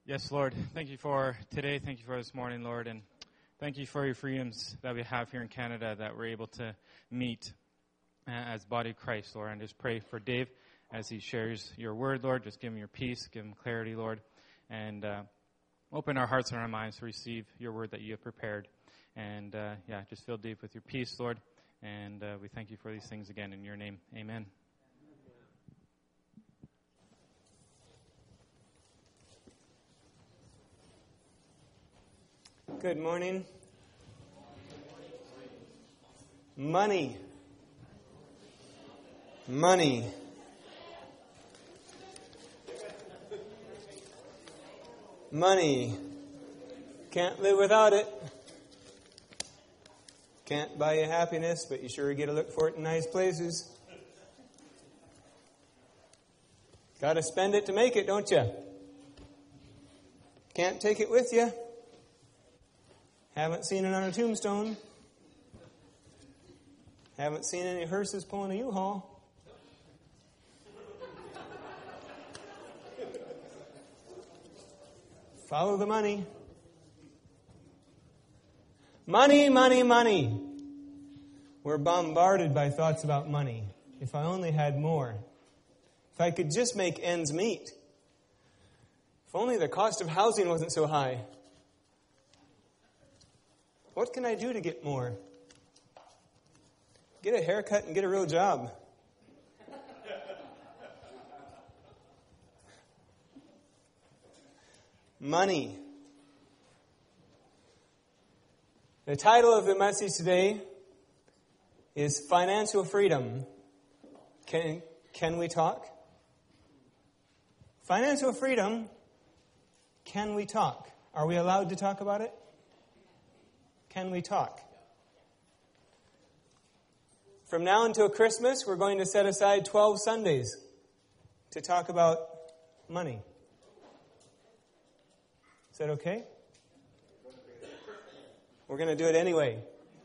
Yes, Lord. Thank you for today. Thank you for this morning, Lord. And thank you for your freedoms that we have here in Canada, that we're able to meet as body of Christ, Lord. And just pray for Dave as he shares your word, Lord. Just give him your peace, give him clarity, Lord. And open our hearts and our minds to receive your word that you have prepared. And just fill Dave with your peace, Lord. And we thank you for these things again in your name. Amen. Good morning. Money. Money. Money. Can't live without it. Can't buy you happiness, but you sure get to look for it in nice places. Got to spend it to make it, don't you? Can't take it with you. Haven't seen it on a tombstone. Haven't seen any hearses pulling a U-Haul. Follow the money. Money, money, money. We're bombarded by thoughts about money. If I only had more. If I could just make ends meet. If only the cost of housing wasn't so high. What can I do to get more? Get a haircut and get a real job. Money. The title of the message today is Financial Freedom. Can we talk? Financial freedom. Can we talk? Are we allowed to talk about it? Can we talk? From now until Christmas, we're going to set aside 12 Sundays to talk about money. Is that okay? We're going to do it anyway.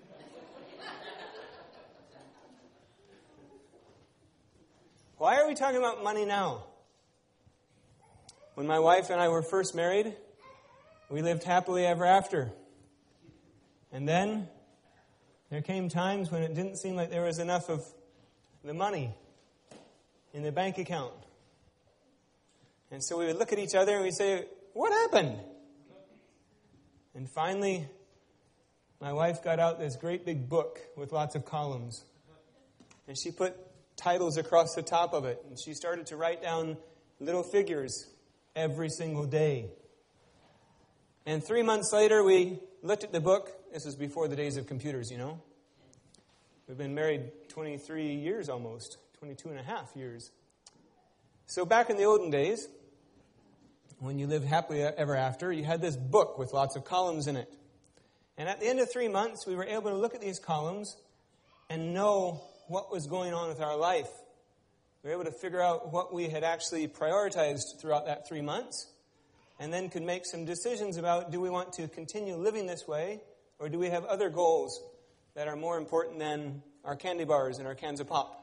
Why are we talking about money now? When my wife and I were first married, we lived happily ever after. And then there came times when it didn't seem like there was enough of the money in the bank account. And so we would look at each other and we'd say, what happened? And finally, my wife got out this great big book with lots of columns. And she put titles across the top of it. And she started to write down little figures every single day. And 3 months later, we looked at the book. This was before the days of computers, you know. We've been married 23 years almost, 22 and a half years. So back in the olden days, when you lived happily ever after, you had this book with lots of columns in it. And at the end of 3 months, we were able to look at these columns and know what was going on with our life. We were able to figure out what we had actually prioritized throughout that 3 months, and then could make some decisions about, do we want to continue living this way, or do we have other goals that are more important than our candy bars and our cans of pop?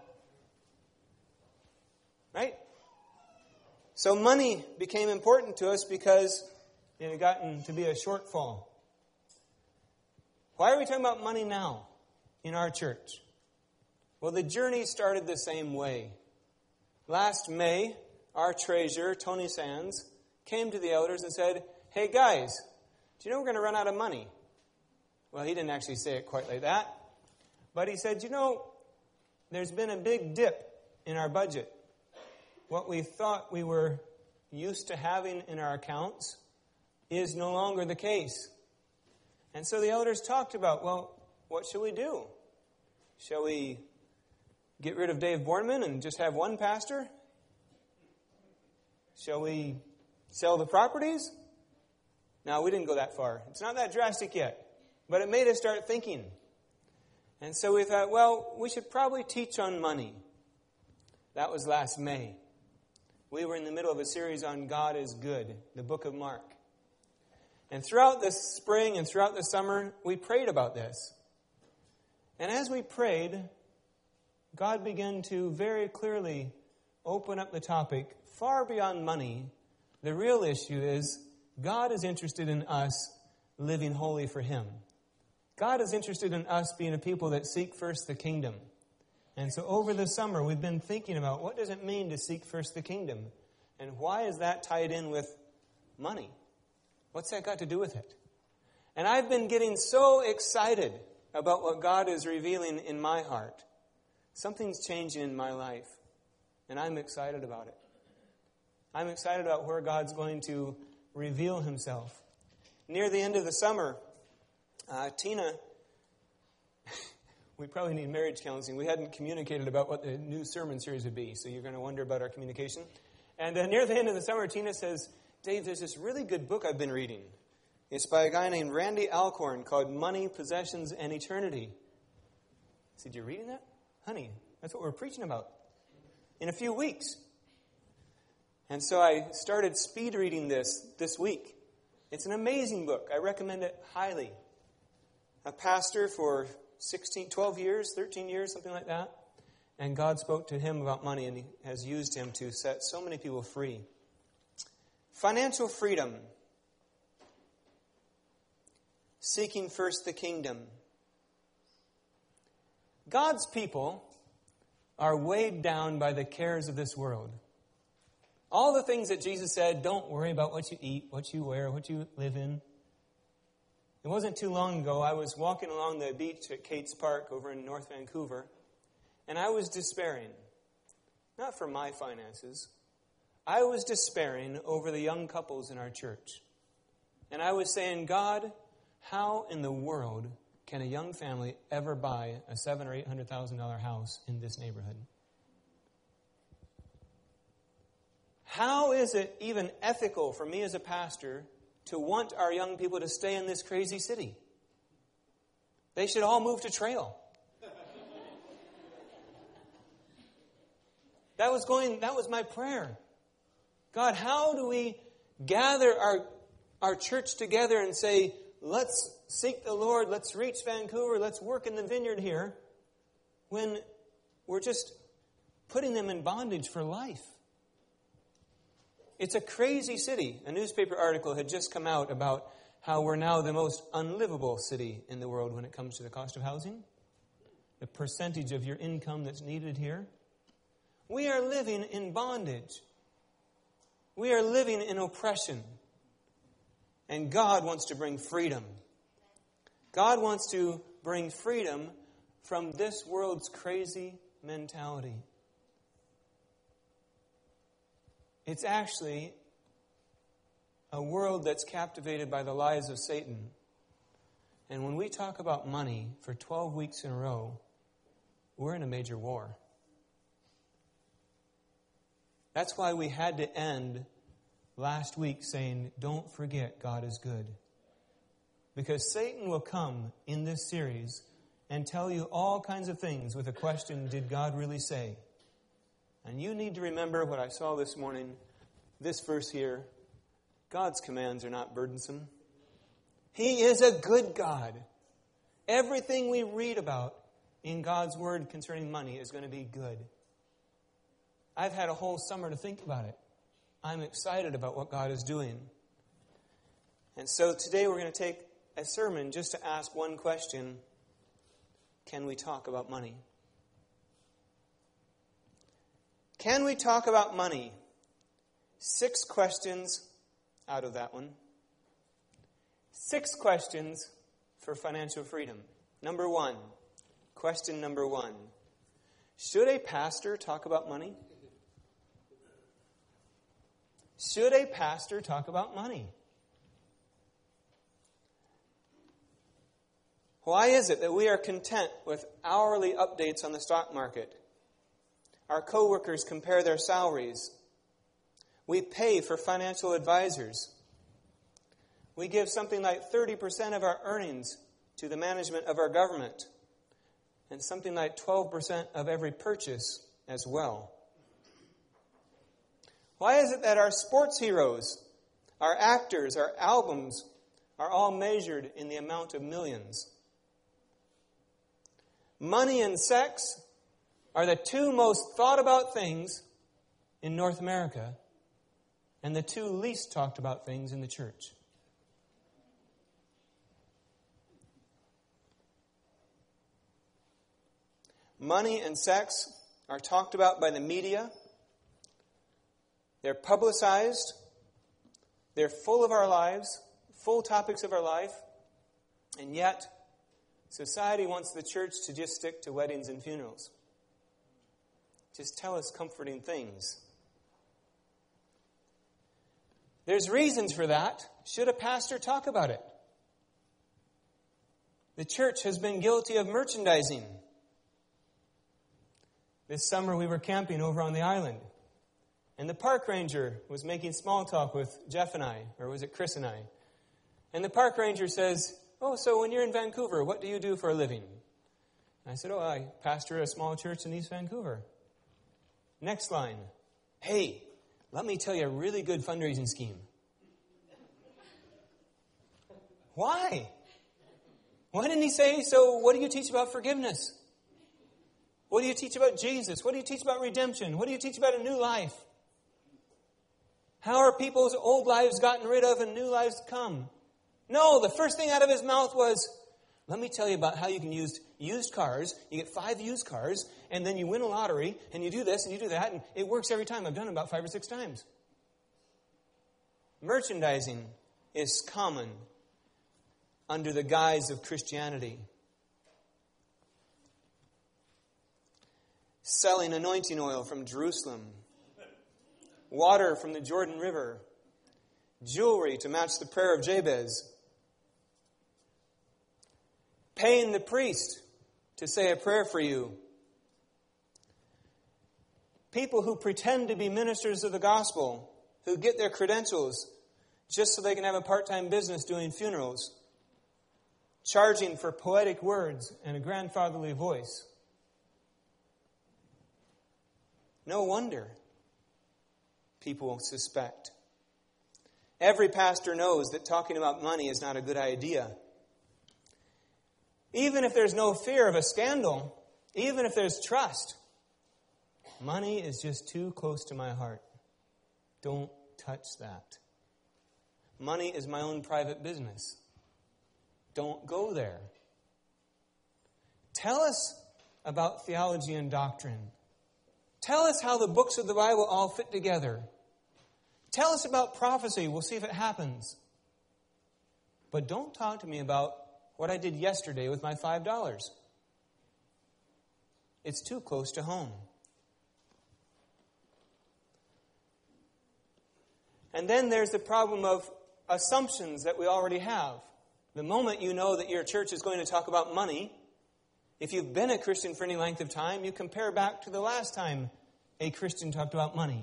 Right? So money became important to us because it had gotten to be a shortfall. Why are we talking about money now in our church? Well, the journey started the same way. Last May, our treasurer, Tony Sands, came to the elders and said, hey guys, do you know we're going to run out of money? Well, he didn't actually say it quite like that. But he said, you know, there's been a big dip in our budget. What we thought we were used to having in our accounts is no longer the case. And so the elders talked about, well, what shall we do? Shall we get rid of Dave Borneman and just have one pastor? Shall we sell the properties? No, we didn't go that far. It's not that drastic yet. But it made us start thinking. And so we thought, well, we should probably teach on money. That was last May. We were in the middle of a series on God is Good, the book of Mark. And throughout the spring and throughout the summer, we prayed about this. And as we prayed, God began to very clearly open up the topic far beyond money. The real issue is God is interested in us living holy for Him. God is interested in us being a people that seek first the kingdom. And so over the summer, we've been thinking about what does it mean to seek first the kingdom? And why is that tied in with money? What's that got to do with it? And I've been getting so excited about what God is revealing in my heart. Something's changing in my life, and I'm excited about it. I'm excited about where God's going to reveal Himself. Near the end of the summer, Tina, we probably need marriage counseling. We hadn't communicated about what the new sermon series would be, so you're going to wonder about our communication. And near the end of the summer, Tina says, Dave, there's this really good book I've been reading. It's by a guy named Randy Alcorn called Money, Possessions, and Eternity. I said, you're reading that? Honey, that's what we're preaching about in a few weeks. And so I started speed reading this week. It's an amazing book. I recommend it highly. A pastor for 12 years, 13 years, something like that. And God spoke to him about money, and He has used him to set so many people free. Financial freedom. Seeking first the kingdom. God's people are weighed down by the cares of this world. All the things that Jesus said, don't worry about what you eat, what you wear, what you live in. It wasn't too long ago, I was walking along the beach at Kate's Park over in North Vancouver, and I was despairing. Not for my finances. I was despairing over the young couples in our church. And I was saying, God, how in the world can a young family ever buy a $700,000 or $800,000 house in this neighborhood? How is it even ethical for me as a pastor to want our young people to stay in this crazy city? They should all move to Trail. That was my prayer. God, how do we gather our church together and say, let's seek the Lord, let's reach Vancouver, let's work in the vineyard here, when we're just putting them in bondage for life? It's a crazy city. A newspaper article had just come out about how we're now the most unlivable city in the world when it comes to the cost of housing. The percentage of your income that's needed here. We are living in bondage. We are living in oppression. And God wants to bring freedom. God wants to bring freedom from this world's crazy mentality. It's actually a world that's captivated by the lies of Satan. And when we talk about money for 12 weeks in a row, we're in a major war. That's why we had to end last week saying, don't forget God is good. Because Satan will come in this series and tell you all kinds of things with a question, did God really say? And you need to remember what I saw this morning, this verse here. God's commands are not burdensome. He is a good God. Everything we read about in God's Word concerning money is going to be good. I've had a whole summer to think about it. I'm excited about what God is doing. And so today we're going to take a sermon just to ask one question. Can we talk about money? Can we talk about money? 6 questions out of that one. 6 questions for financial freedom. Number 1. Question number 1. Should a pastor talk about money? Should a pastor talk about money? Why is it that we are content with hourly updates on the stock market? Our coworkers compare their salaries. We pay for financial advisors. We give something like 30% of our earnings to the management of our government, and something like 12% of every purchase as well. Why is it that our sports heroes, our actors, our albums are all measured in the amount of millions? Money and sex are the 2 most thought about things in North America. and the two least talked about things in the church. Money and sex are talked about by the media. They're publicized. They're full of our lives, full topics of our life. And yet, society wants the church to just stick to weddings and funerals. Just tell us comforting things. There's reasons for that. Should a pastor talk about it? The church has been guilty of merchandising. This summer we were camping over on the island, and the park ranger was making small talk with Jeff and I, or was it Chris and I? And the park ranger says, "Oh, so when you're in Vancouver, what do you do for a living?" And I said, "Oh, I pastor a small church in East Vancouver." Next line, "Hey, let me tell you a really good fundraising scheme." Why? Why didn't he say, "So what do you teach about forgiveness? What do you teach about Jesus? What do you teach about redemption? What do you teach about a new life? How are people's old lives gotten rid of and new lives come?" No, the first thing out of his mouth was, "Let me tell you about how you can use used cars. You get 5 used cars, and then you win a lottery, and you do this and you do that, and it works every time. I've done it about 5 or 6 times. Merchandising is common under the guise of Christianity. Selling anointing oil from Jerusalem, water from the Jordan River, jewelry to match the prayer of Jabez, paying the priest to say a prayer for you, people who pretend to be ministers of the gospel, who get their credentials just so they can have a part-time business doing funerals, charging for poetic words and a grandfatherly voice. No wonder people suspect. Every pastor knows that talking about money is not a good idea. Even if there's no fear of a scandal, even if there's trust, money is just too close to my heart. Don't touch that. Money is my own private business. Don't go there. Tell us about theology and doctrine. Tell us how the books of the Bible all fit together. Tell us about prophecy. We'll see if it happens. But don't talk to me about what I did yesterday with my $5. It's too close to home. And then there's the problem of assumptions that we already have. The moment you know that your church is going to talk about money, if you've been a Christian for any length of time, you compare back to the last time a Christian talked about money.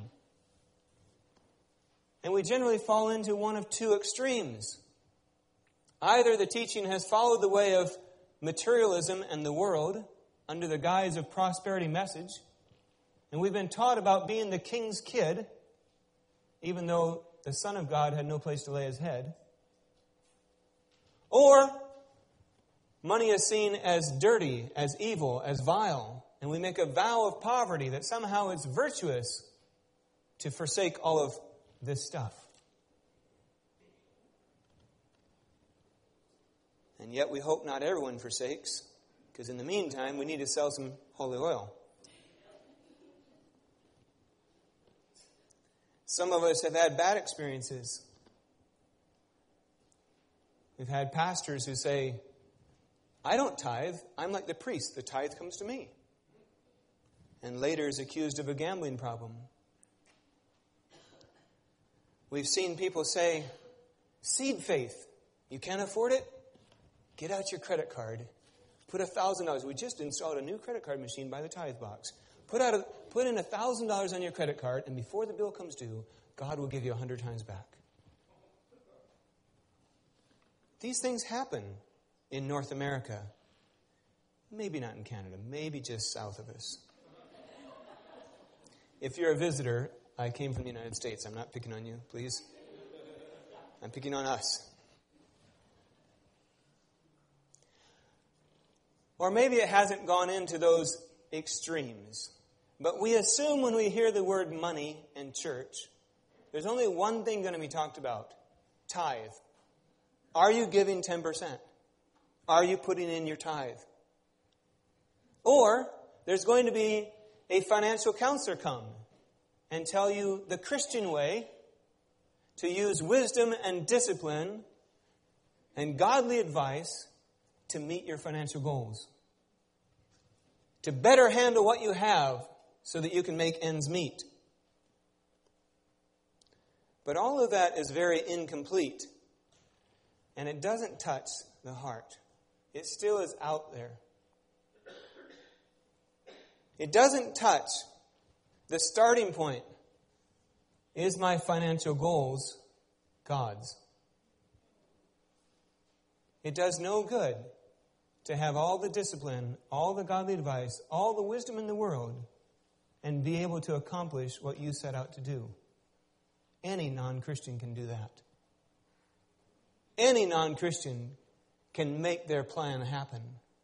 And we generally fall into one of two extremes. Either the teaching has followed the way of materialism and the world under the guise of prosperity message, and we've been taught about being the king's kid, even though the Son of God had no place to lay his head. Or money is seen as dirty, as evil, as vile, and we make a vow of poverty that somehow it's virtuous to forsake all of this stuff. And yet we hope not everyone forsakes, because in the meantime we need to sell some holy oil. Some of us have had bad experiences. We've had pastors who say, "I don't tithe. I'm like the priest. The tithe comes to me." And later is accused of a gambling problem. We've seen people say, "Seed faith. You can't afford it? Get out your credit card. Put $1,000. We just installed a new credit card machine by the tithe box. Put in $1,000 on your credit card, and before the bill comes due, God will give you 100 times back." These things happen in North America. Maybe not in Canada. Maybe just south of us. If you're a visitor, I came from the United States. I'm not picking on you, please. I'm picking on us. Or maybe it hasn't gone into those extremes. But we assume when we hear the word money and church there's only one thing going to be talked about. Tithe. Are you giving 10%? Are you putting in your tithe? Or there's going to be a financial counselor come and tell you the Christian way to use wisdom and discipline and godly advice to meet your financial goals. To better handle what you have so that you can make ends meet. But all of that is very incomplete. And it doesn't touch the heart. It still is out there. It doesn't touch the starting point. Is my financial goals God's? It does no good to have all the discipline, all the godly advice, all the wisdom in the world, and be able to accomplish what you set out to do. Any non-Christian can do that. Any non-Christian can make their plan happen.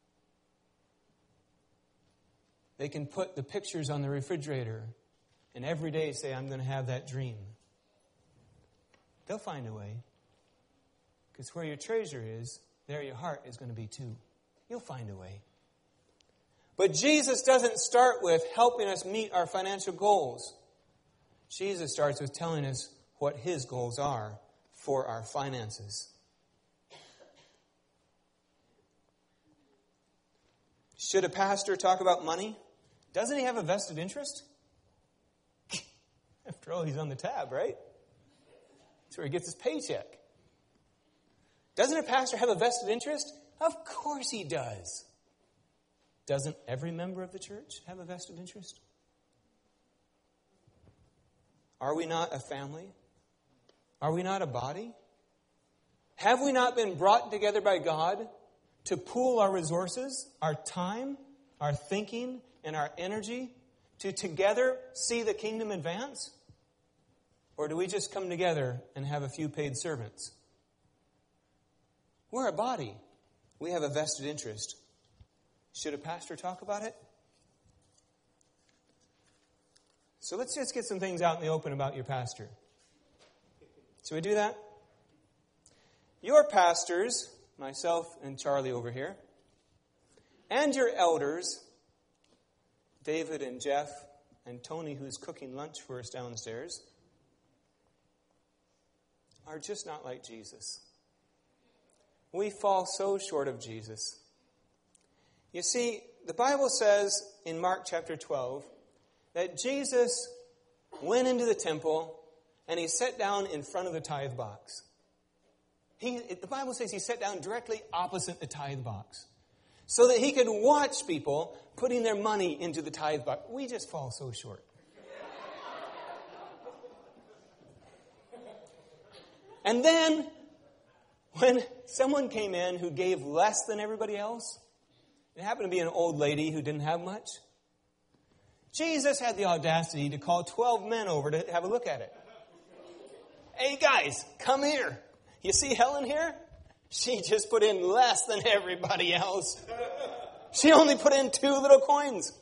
They can put the pictures on the refrigerator and every day say, I'm going to have that dream. They'll find a way. Because where your treasure is, there your heart is going to be too. You'll find a way. But Jesus doesn't start with helping us meet our financial goals. Jesus starts with telling us what His goals are for our finances. Should a pastor talk about money? Doesn't he have a vested interest? After all, he's on the tab, right? That's where he gets his paycheck. Doesn't a pastor have a vested interest? Of course he does. Doesn't every member of the church have a vested interest? Are we not a family? Are we not a body? Have we not been brought together by God to pool our resources, our time, our thinking, and our energy to together see the kingdom advance? Or do we just come together and have a few paid servants? We're a body. We have a vested interest. Should a pastor talk about it? So let's just get some things out in the open about your pastor. Should we do that? Your pastors, myself and Charlie over here, and your elders, David and Jeff and Tony, who's cooking lunch for us downstairs, are just not like Jesus. We fall so short of Jesus. You see, the Bible says in Mark chapter 12 that Jesus went into the temple and he sat down in front of the tithe box. The Bible says he sat down directly opposite the tithe box so that he could watch people putting their money into the tithe box. We just fall so short. And then, when someone came in who gave less than everybody else, it happened to be an old lady who didn't have much, Jesus had the audacity to call 12 men over to have a look at it. Hey guys, come here. You see Helen here? She just put in less than everybody else. She only put in 2 little coins.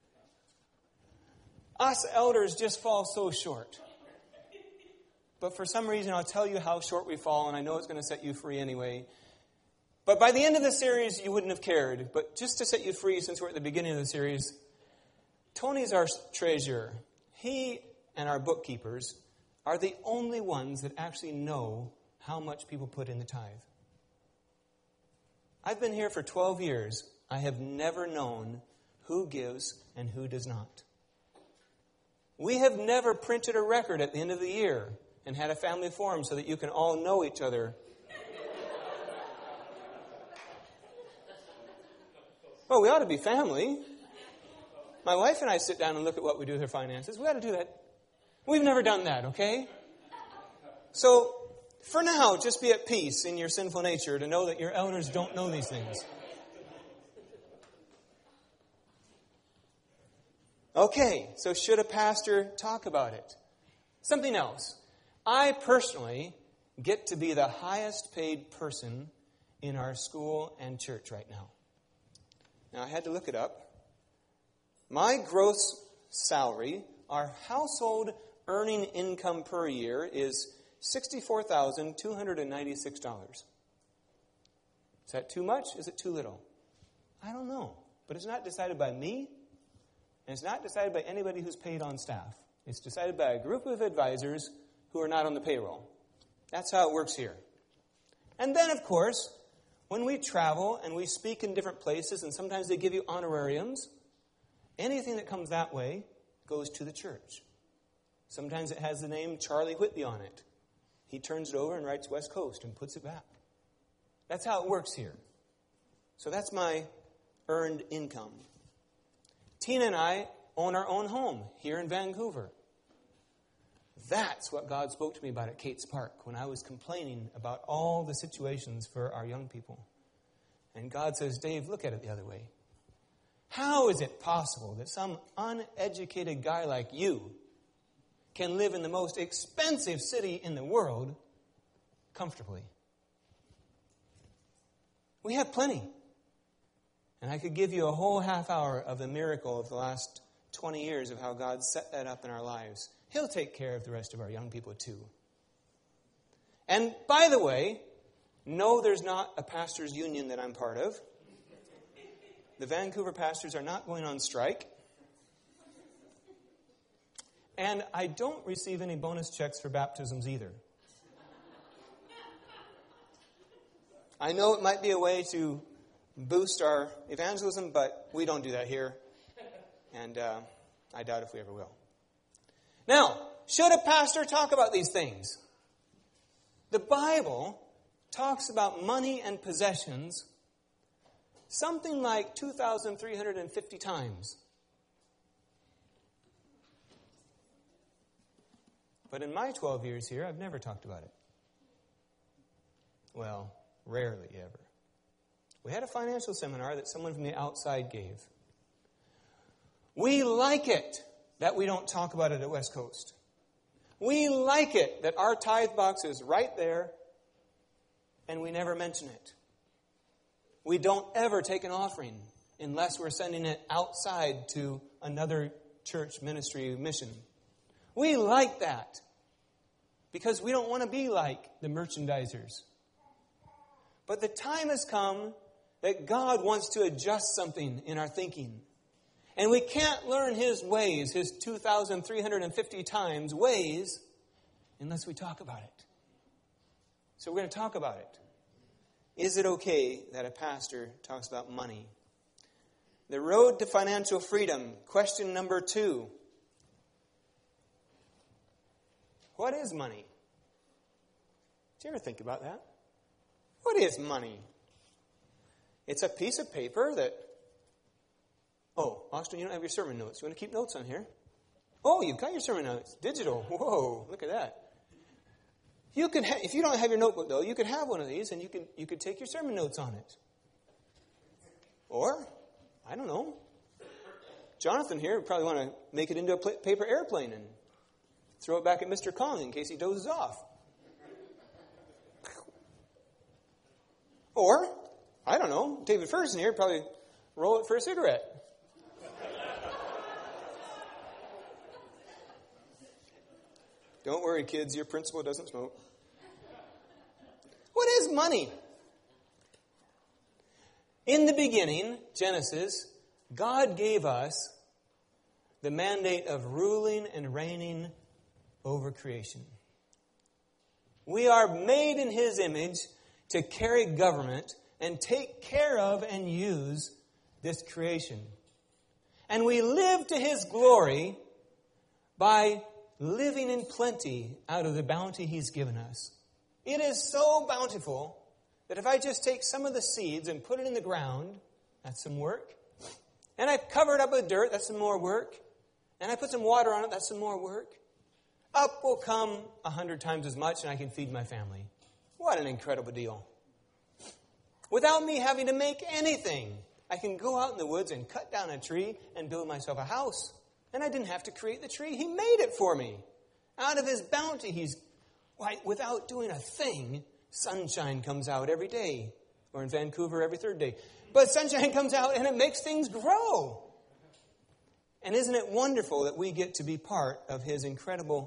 Us elders just fall so short. But for some reason, I'll tell you how short we fall, and I know it's going to set you free anyway. But by the end of the series, you wouldn't have cared. But just to set you free, since we're at the beginning of the series, Tony's our treasurer. He and our bookkeepers are the only ones that actually know how much people put in the tithe. I've been here for 12 years. I have never known who gives and who does not. We have never printed a record at the end of the year and had a family forum so that you can all know each other. Well, we ought to be family. My wife and I sit down and look at what we do with our finances. We ought to do that. We've never done that, okay? So, for now, just be at peace in your sinful nature to know that your elders don't know these things. Okay, so should a pastor talk about it? Something else. I personally get to be the highest paid person in our school and church right now. Now, I had to look it up. My gross salary, our household earning income per year is $64,296. Is that too much? Is it too little? I don't know. But it's not decided by me, and it's not decided by anybody who's paid on staff. It's decided by a group of advisors who are not on the payroll. That's how it works here. And then, of course, when we travel and we speak in different places, and sometimes they give you honorariums, anything that comes that way goes to the church. Sometimes it has the name Charlie Whitby on it. He turns it over and writes West Coast and puts it back. That's how it works here. So that's my earned income. Tina and I own our own home here in Vancouver. That's what God spoke to me about at Kate's Park when I was complaining about all the situations for our young people. And God says, Dave, look at it the other way. How is it possible that some uneducated guy like you can live in the most expensive city in the world comfortably? We have plenty. And I could give you a whole half hour of the miracle of the last 20 years of how God set that up in our lives. He'll take care of the rest of our young people too. And by the way, no, there's not a pastor's union that I'm part of. The Vancouver pastors are not going on strike. And I don't receive any bonus checks for baptisms either. I know it might be a way to boost our evangelism, but we don't do that here. And I doubt if we ever will. Now, should a pastor talk about these things? The Bible talks about money and possessions something like 2,350 times. But in my 12 years here, I've never talked about it. Well, rarely ever. We had a financial seminar that someone from the outside gave. We like it that we don't talk about it at West Coast. We like it that our tithe box is right there and we never mention it. We don't ever take an offering unless we're sending it outside to another church ministry mission. We like that because we don't want to be like the merchandisers. But the time has come that God wants to adjust something in our thinking. And we can't learn His ways, His 2,350 times ways, unless we talk about it. So we're going to talk about it. Is it okay that a pastor talks about money? The road to financial freedom. Question number 2. What is money? Did you ever think about that? What is money? It's a piece of paper that... Oh, Austin, you don't have your sermon notes. You want to keep notes on here? Oh, you've got your sermon notes. Digital. Whoa, look at that. You could if you don't have your notebook, though, you could have one of these and you could take your sermon notes on it. Or, I don't know, Jonathan here would probably want to make it into a paper airplane and throw it back at Mr. Kong in case he dozes off. Or, I don't know, David Ferguson here would probably roll it for a cigarette. Don't worry, kids, your principal doesn't smoke. What is money? In the beginning, Genesis, God gave us the mandate of ruling and reigning over creation. We are made in His image to carry government and take care of and use this creation. And we live to His glory by living in plenty out of the bounty He's given us. It is so bountiful that if I just take some of the seeds and put it in the ground, that's some work. And I cover it up with dirt, that's some more work. And I put some water on it, that's some more work. Up will come 100 times as much and I can feed my family. What an incredible deal. Without me having to make anything, I can go out in the woods and cut down a tree and build myself a house. And I didn't have to create the tree. He made it for me. Out of His bounty, without doing a thing, sunshine comes out every day. Or in Vancouver, every third day. But sunshine comes out and it makes things grow. And isn't it wonderful that we get to be part of His incredible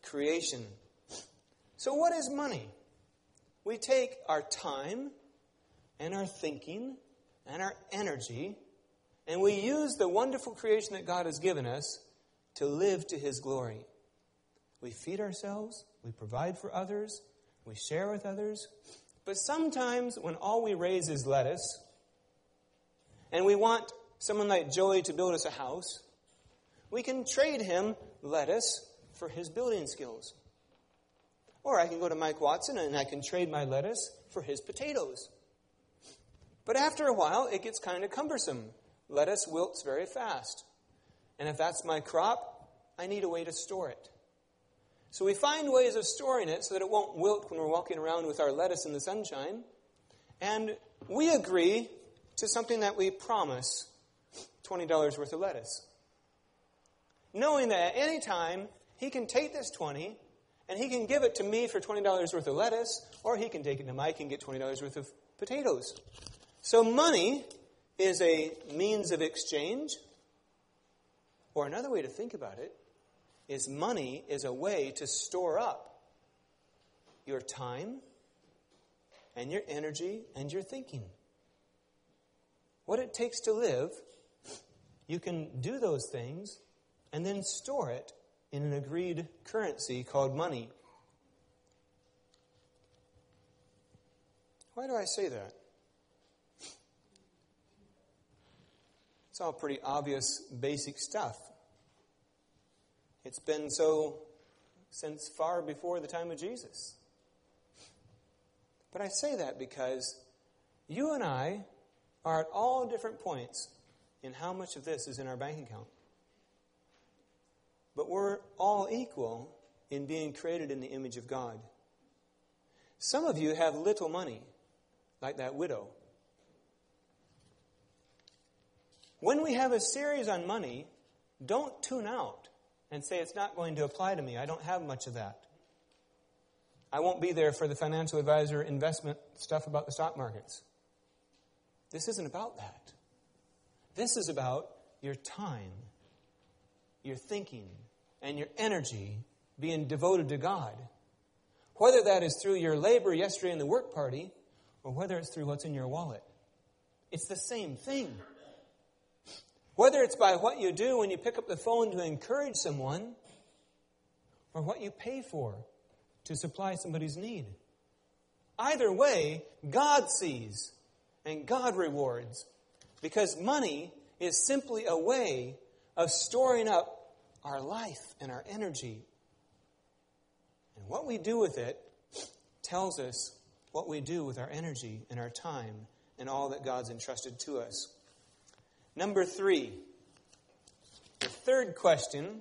creation. So what is money? We take our time and our thinking and our energy, and we use the wonderful creation that God has given us to live to His glory. We feed ourselves, we provide for others, we share with others. But sometimes when all we raise is lettuce, and we want someone like Joey to build us a house, we can trade him lettuce for his building skills. Or I can go to Mike Watson and I can trade my lettuce for his potatoes. But after a while, it gets kind of cumbersome. Lettuce wilts very fast. And if that's my crop, I need a way to store it. So we find ways of storing it so that it won't wilt when we're walking around with our lettuce in the sunshine. And we agree to something that we promise, $20 worth of lettuce. Knowing that at any time, he can take this 20 and he can give it to me for $20 worth of lettuce, or he can take it to Mike and get $20 worth of potatoes. So money is a means of exchange. Or another way to think about it is money is a way to store up your time and your energy and your thinking. What it takes to live, you can do those things and then store it in an agreed currency called money. Why do I say that? It's all pretty obvious, basic stuff. It's been so since far before the time of Jesus. But I say that because you and I are at all different points in how much of this is in our bank account. But we're all equal in being created in the image of God. Some of you have little money, like that widow. When we have a series on money, don't tune out and say it's not going to apply to me. I don't have much of that. I won't be there for the financial advisor investment stuff about the stock markets. This isn't about that. This is about your time, your thinking, and your energy being devoted to God. Whether that is through your labor yesterday in the work party, or whether it's through what's in your wallet. It's the same thing. Whether it's by what you do when you pick up the phone to encourage someone, or what you pay for to supply somebody's need. Either way, God sees and God rewards, because money is simply a way of storing up our life and our energy. And what we do with it tells us what we do with our energy and our time and all that God's entrusted to us. Number 3, the third question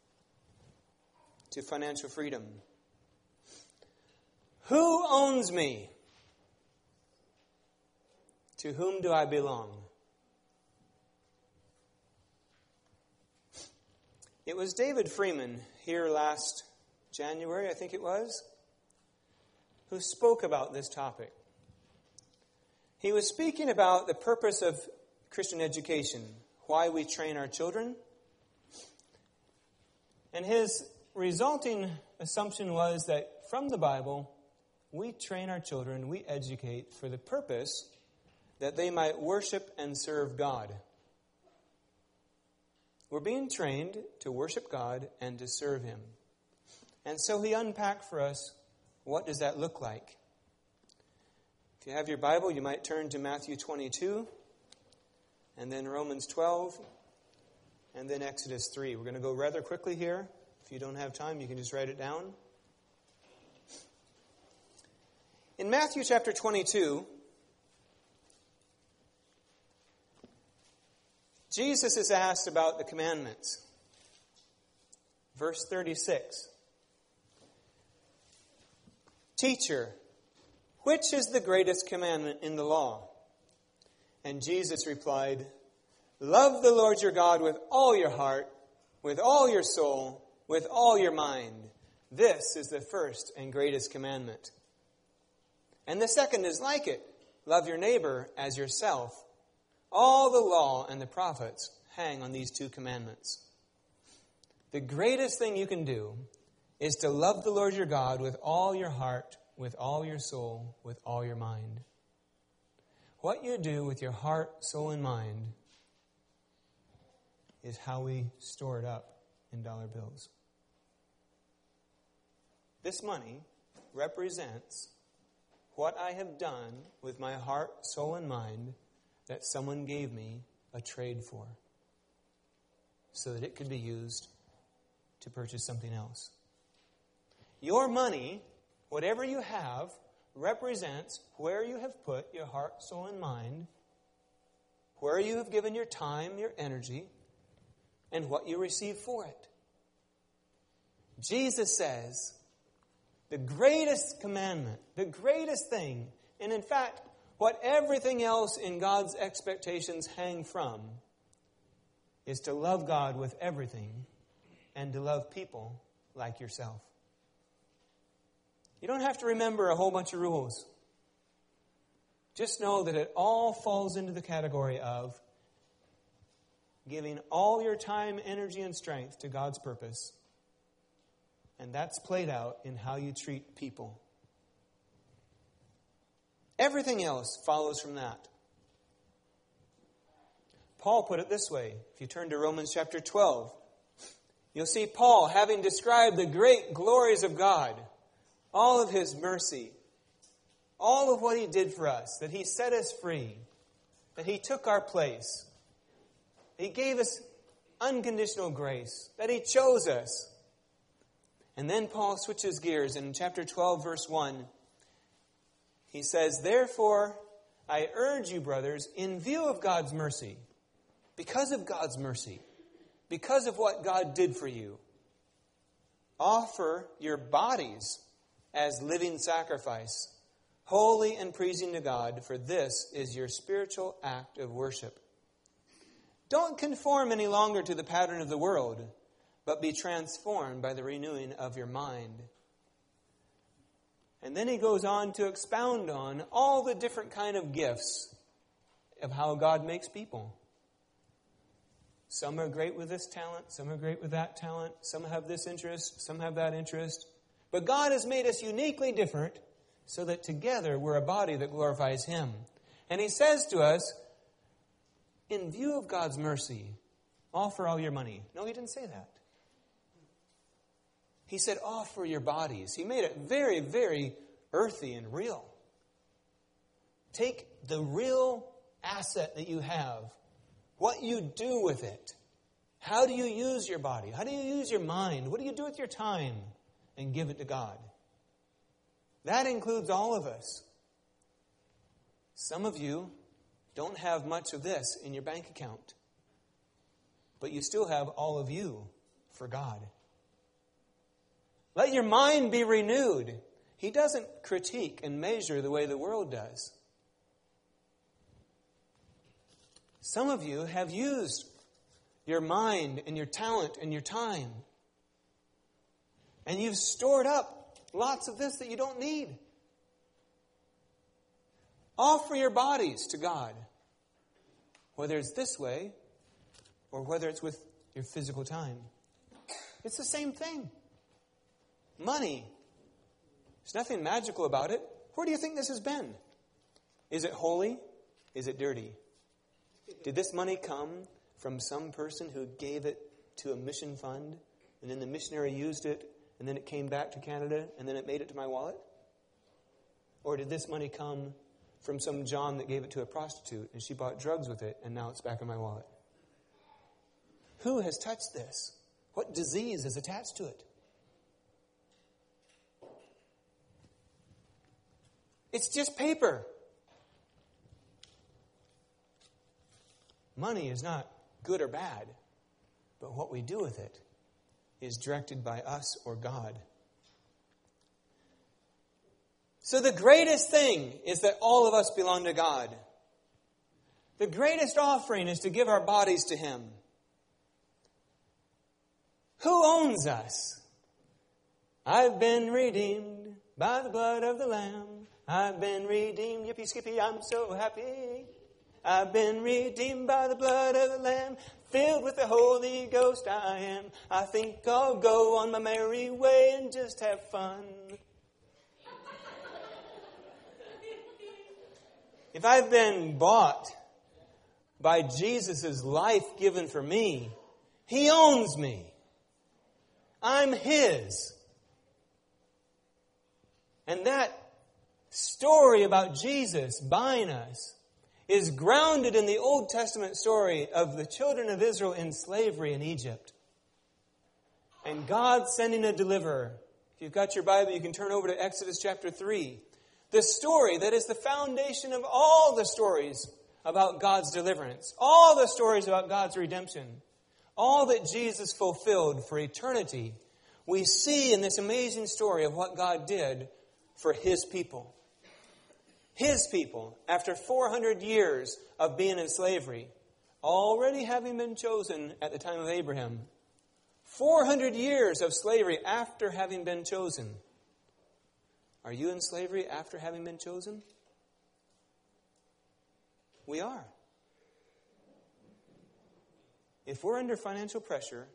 to financial freedom. Who owns me? To whom do I belong? It was David Freeman here last January, I think it was, who spoke about this topic. He was speaking about the purpose of Christian education, why we train our children. And his resulting assumption was that from the Bible, we train our children, we educate for the purpose that they might worship and serve God. We're being trained to worship God and to serve Him. And so he unpacked for us, what does that look like? If you have your Bible, you might turn to Matthew 22, and then Romans 12, and then Exodus 3. We're going to go rather quickly here. If you don't have time, you can just write it down. In Matthew chapter 22, Jesus is asked about the commandments. Verse 36. Teacher, which is the greatest commandment in the law? And Jesus replied, love the Lord your God with all your heart, with all your soul, with all your mind. This is the first and greatest commandment. And the second is like it. Love your neighbor as yourself. All the law and the prophets hang on these two commandments. The greatest thing you can do is to love the Lord your God with all your heart, with all your soul, with all your mind. What you do with your heart, soul, and mind is how we store it up in dollar bills. This money represents what I have done with my heart, soul, and mind that someone gave me a trade for, so that it could be used to purchase something else. Your money, whatever you have, represents where you have put your heart, soul, and mind, where you have given your time, your energy, and what you receive for it. Jesus says, the greatest commandment, the greatest thing, and in fact, what everything else in God's expectations hang from, is to love God with everything and to love people like yourself. You don't have to remember a whole bunch of rules. Just know that it all falls into the category of giving all your time, energy, and strength to God's purpose. And that's played out in how you treat people. Everything else follows from that. Paul put it this way. If you turn to Romans chapter 12, you'll see Paul, having described the great glories of God, all of His mercy, all of what He did for us, that He set us free, that He took our place, He gave us unconditional grace, that He chose us. And then Paul switches gears, and in chapter 12, verse 1, he says, "Therefore, I urge you, brothers, in view of God's mercy, because of God's mercy, because of what God did for you, offer your bodies as living sacrifice, holy and pleasing to God, for this is your spiritual act of worship. Don't conform any longer to the pattern of the world, but be transformed by the renewing of your mind." And then he goes on to expound on all the different kind of gifts of how God makes people. Some are great with this talent, some are great with that talent, some have this interest, some have that interest. But God has made us uniquely different so that together we're a body that glorifies Him. And He says to us, in view of God's mercy, offer all your money. No, He didn't say that. He said, offer your bodies. He made it very, very earthy and real. Take the real asset that you have, what you do with it. How do you use your body? How do you use your mind? What do you do with your time? And give it to God. That includes all of us. Some of you don't have much of this in your bank account, but you still have all of you for God. Let your mind be renewed. He doesn't critique and measure the way the world does. Some of you have used your mind and your talent and your time, and you've stored up lots of this that you don't need. Offer your bodies to God, whether it's this way or whether it's with your physical time. It's the same thing. Money. There's nothing magical about it. Where do you think this has been? Is it holy? Is it dirty? Did this money come from some person who gave it to a mission fund, and then the missionary used it, and then it came back to Canada, and then it made it to my wallet? Or did this money come from some John that gave it to a prostitute, and she bought drugs with it, and now it's back in my wallet? Who has touched this? What disease is attached to it? It's just paper. Money is not good or bad, but what we do with it is directed by us or God. So the greatest thing is that all of us belong to God. The greatest offering is to give our bodies to Him. Who owns us? I've been redeemed by the blood of the Lamb. I've been redeemed. Yippee skippy, I'm so happy. I've been redeemed by the blood of the Lamb. Filled with the Holy Ghost I am. I think I'll go on my merry way and just have fun. If I've been bought by Jesus' life given for me, He owns me. I'm His. And that story about Jesus buying us is grounded in the Old Testament story of the children of Israel in slavery in Egypt. And God sending a deliverer. If you've got your Bible, you can turn over to Exodus chapter 3. The story that is the foundation of all the stories about God's deliverance. All the stories about God's redemption. All that Jesus fulfilled for eternity. We see in this amazing story of what God did for His people. His people, after 400 years of being in slavery, already having been chosen at the time of Abraham. 400 years of slavery after having been chosen. Are you in slavery after having been chosen? We are. If we're under financial pressure,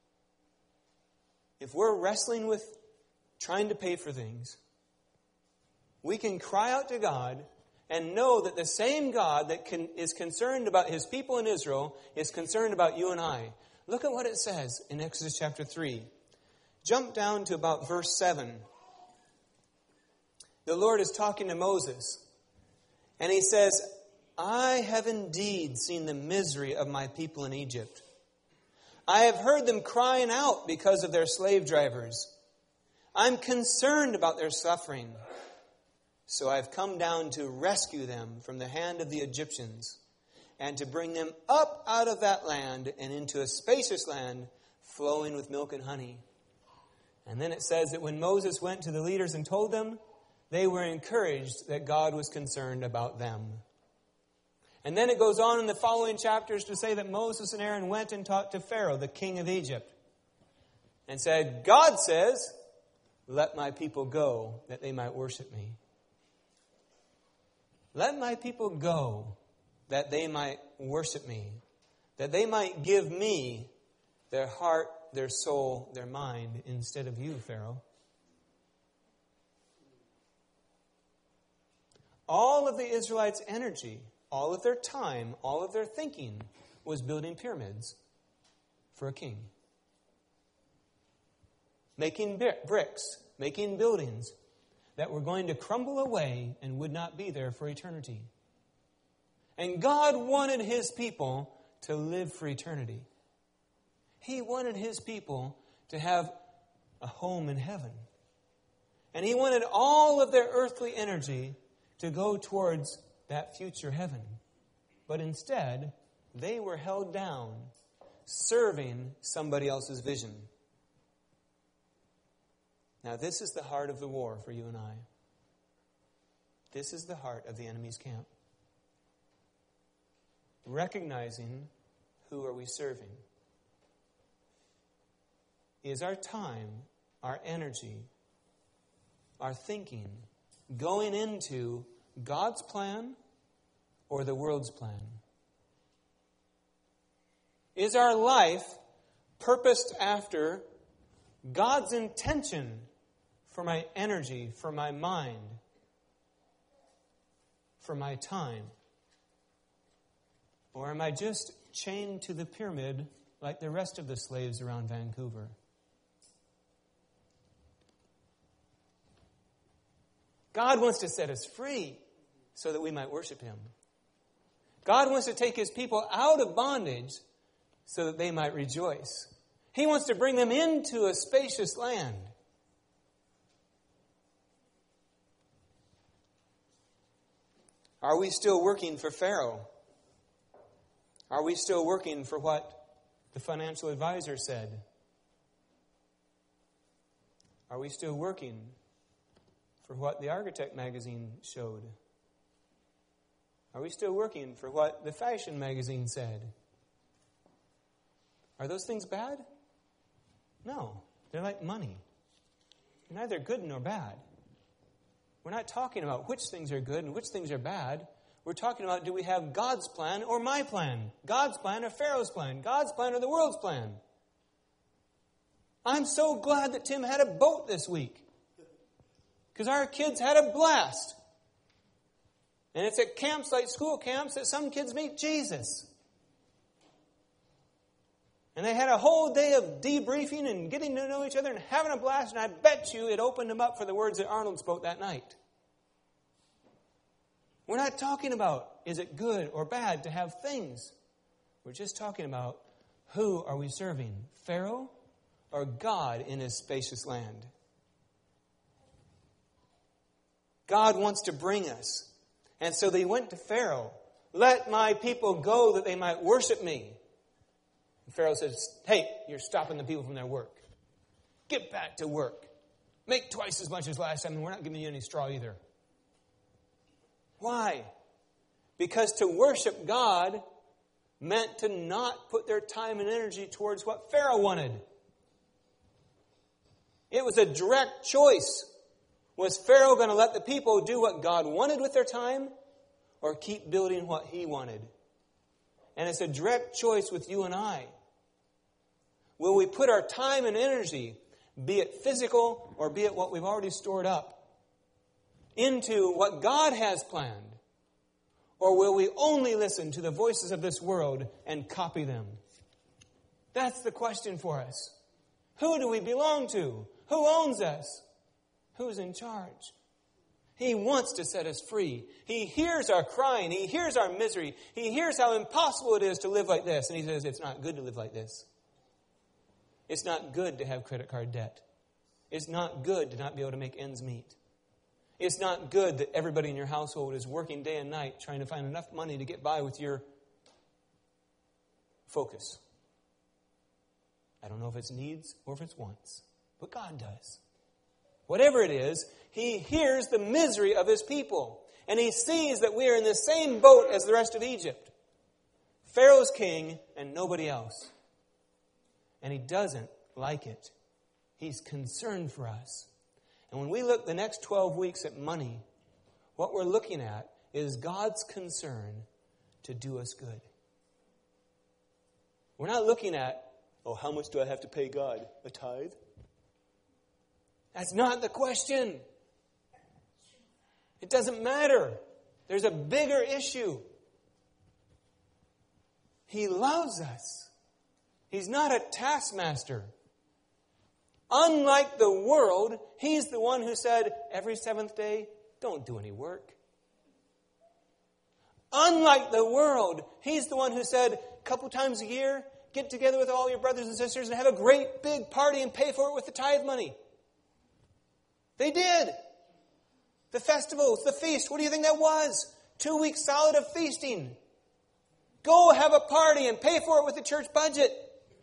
if we're wrestling with trying to pay for things, we can cry out to God and know that the same God that is concerned about His people in Israel is concerned about you and I. Look at what it says in Exodus chapter 3. Jump down to about verse 7. The Lord is talking to Moses. And He says, I have indeed seen the misery of my people in Egypt. I have heard them crying out because of their slave drivers. I'm concerned about their suffering. So I've come down to rescue them from the hand of the Egyptians and to bring them up out of that land and into a spacious land flowing with milk and honey. And then it says that when Moses went to the leaders and told them, they were encouraged that God was concerned about them. And then it goes on in the following chapters to say that Moses and Aaron went and talked to Pharaoh, the king of Egypt, and said, God says, let my people go that they might worship me. Let my people go that they might worship me, that they might give me their heart, their soul, their mind instead of you, Pharaoh. All of the Israelites' energy, all of their time, all of their thinking was building pyramids for a king. Making bricks, making buildings that were going to crumble away and would not be there for eternity. And God wanted His people to live for eternity. He wanted His people to have a home in heaven. And He wanted all of their earthly energy to go towards that future heaven. But instead, they were held down, serving somebody else's vision. Now, this is the heart of the war for you and I. This is the heart of the enemy's camp. Recognizing who are we serving. Is our time, our energy, our thinking going into God's plan or the world's plan? Is our life purposed after God's intention for my energy, for my mind, for my time? Or am I just chained to the pyramid like the rest of the slaves around Vancouver? God wants to set us free so that we might worship Him. God wants to take His people out of bondage so that they might rejoice. He wants to bring them into a spacious land. Are we still working for Pharaoh? Are we still working for what the financial advisor said? Are we still working for what the Architect magazine showed? Are we still working for what the fashion magazine said? Are those things bad? No. They're like money. They're neither good nor bad. We're not talking about which things are good and which things are bad. We're talking about, do we have God's plan or my plan? God's plan or Pharaoh's plan? God's plan or the world's plan? I'm so glad that Tim had a boat this week. Because our kids had a blast. And it's at camps like school camps that some kids meet Jesus. And they had a whole day of debriefing and getting to know each other and having a blast. And I bet you it opened them up for the words that Arnold spoke that night. We're not talking about, is it good or bad to have things? We're just talking about, who are we serving? Pharaoh or God in his spacious land? God wants to bring us. And so they went to Pharaoh. Let my people go that they might worship me. And Pharaoh says, hey, you're stopping the people from their work. Get back to work. Make twice as much as last time, and we're not giving you any straw either. Why? Because to worship God meant to not put their time and energy towards what Pharaoh wanted. It was a direct choice. Was Pharaoh going to let the people do what God wanted with their time, or keep building what he wanted? And it's a direct choice with you and I. Will we put our time and energy, be it physical or be it what we've already stored up, into what God has planned? Or will we only listen to the voices of this world and copy them? That's the question for us. Who do we belong to? Who owns us? Who's in charge? He wants to set us free. He hears our crying. He hears our misery. He hears how impossible it is to live like this. And he says, it's not good to live like this. It's not good to have credit card debt. It's not good to not be able to make ends meet. It's not good that everybody in your household is working day and night trying to find enough money to get by with your focus. I don't know if it's needs or if it's wants, but God does. Whatever it is, he hears the misery of his people. And he sees that we are in the same boat as the rest of Egypt. Pharaoh's king and nobody else. And he doesn't like it. He's concerned for us. And when we look the next 12 weeks at money, what we're looking at is God's concern to do us good. We're not looking at, how much do I have to pay God? A tithe? That's not the question. It doesn't matter. There's a bigger issue. He loves us. He's not a taskmaster. Unlike the world, he's the one who said, every seventh day, don't do any work. Unlike the world, he's the one who said, a couple times a year, get together with all your brothers and sisters and have a great big party and pay for it with the tithe money. They did. The festivals, the feast, what do you think that was? 2 weeks solid of feasting. Go have a party and pay for it with the church budget.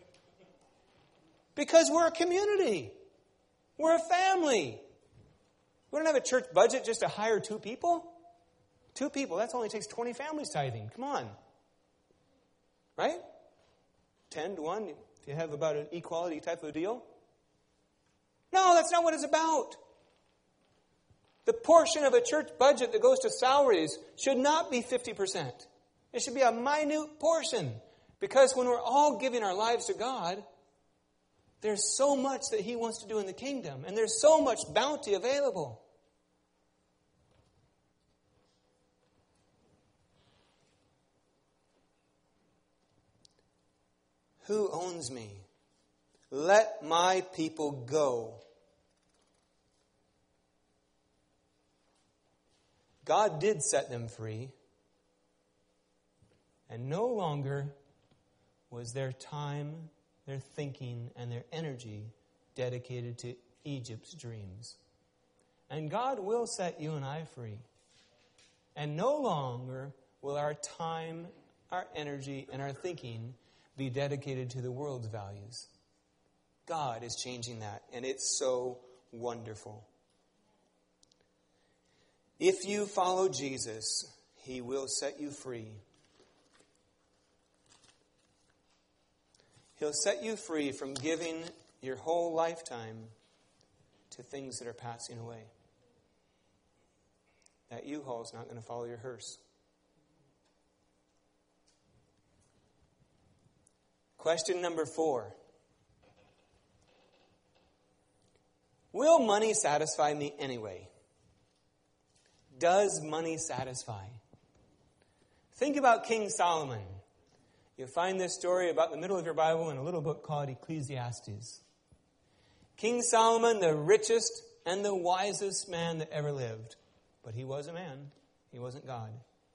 Because we're a community. We're a family. We don't have a church budget just to hire 2 people. 2 people, that only takes 20 families tithing. Come on. Right? 10 to 1, if you have about an equality type of deal. No, that's not what it's about. The portion of a church budget that goes to salaries should not be 50%. It should be a minute portion. Because when we're all giving our lives to God, there's so much that he wants to do in the kingdom. And there's so much bounty available. Who owns me? Let my people go. God did set them free. And no longer was their time, their thinking, and their energy dedicated to Egypt's dreams. And God will set you and I free. And no longer will our time, our energy, and our thinking be dedicated to the world's values. God is changing that, and it's so wonderful. If you follow Jesus, he will set you free. He'll set you free from giving your whole lifetime to things that are passing away. That U-Haul is not going to follow your hearse. Question number 4. Will money satisfy me anyway? Does money satisfy? Think about King Solomon. You'll find this story about the middle of your Bible in a little book called Ecclesiastes. King Solomon, the richest and the wisest man that ever lived. But he was a man. He wasn't God.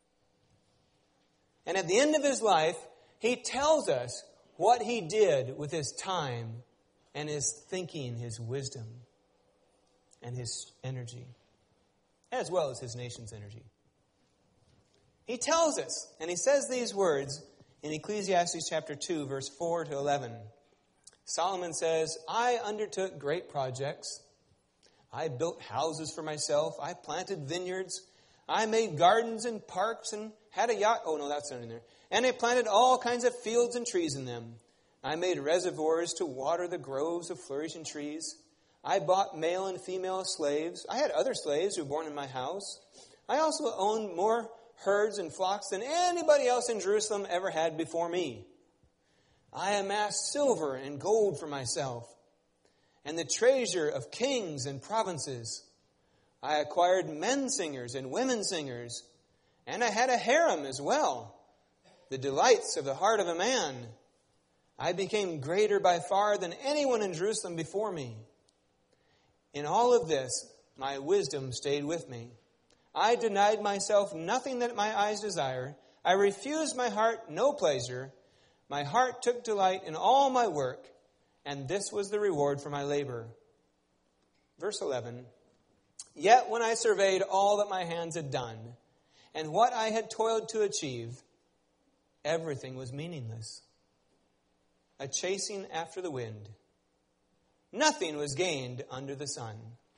And at the end of his life, he tells us what he did with his time and his thinking, his wisdom, and his energy, as well as his nation's energy. He tells us, and he says these words in Ecclesiastes chapter 2, verse 4 to 11. Solomon says, I undertook great projects. I built houses for myself. I planted vineyards. I made gardens and parks and had a yacht. Oh, no, that's not in there. And I planted all kinds of fields and trees in them. I made reservoirs to water the groves of flourishing trees. I bought male and female slaves. I had other slaves who were born in my house. I also owned more herds and flocks than anybody else in Jerusalem ever had before me. I amassed silver and gold for myself, and the treasure of kings and provinces. I acquired men singers and women singers, and I had a harem as well, the delights of the heart of a man. I became greater by far than anyone in Jerusalem before me. In all of this, my wisdom stayed with me. I denied myself nothing that my eyes desired. I refused my heart no pleasure. My heart took delight in all my work, and this was the reward for my labor. Verse 11. Yet when I surveyed all that my hands had done, and what I had toiled to achieve, everything was meaningless. A chasing after the wind. Nothing was gained under the sun.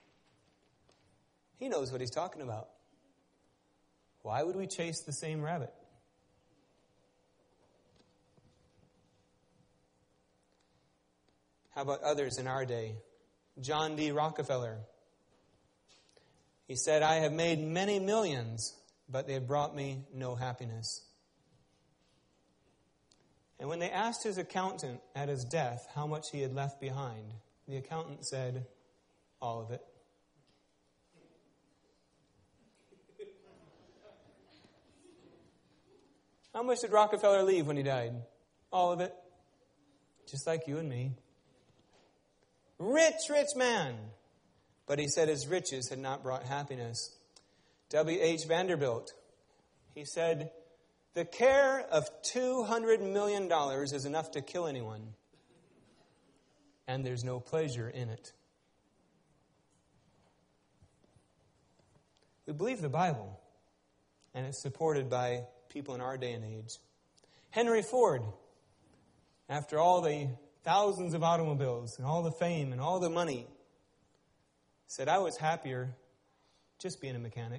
He knows what he's talking about. Why would we chase the same rabbit? How about others in our day? John D. Rockefeller. He said, I have made many millions, but they have brought me no happiness. And when they asked his accountant at his death how much he had left behind, the accountant said, all of it. How much did Rockefeller leave when he died? All of it. Just like you and me. Rich, rich man. But he said his riches had not brought happiness. W.H. Vanderbilt, he said, the care of $200 million is enough to kill anyone. And there's no pleasure in it. We believe the Bible, and it's supported by people in our day and age. Henry Ford, after all the thousands of automobiles and all the fame and all the money, said, I was happier just being a mechanic.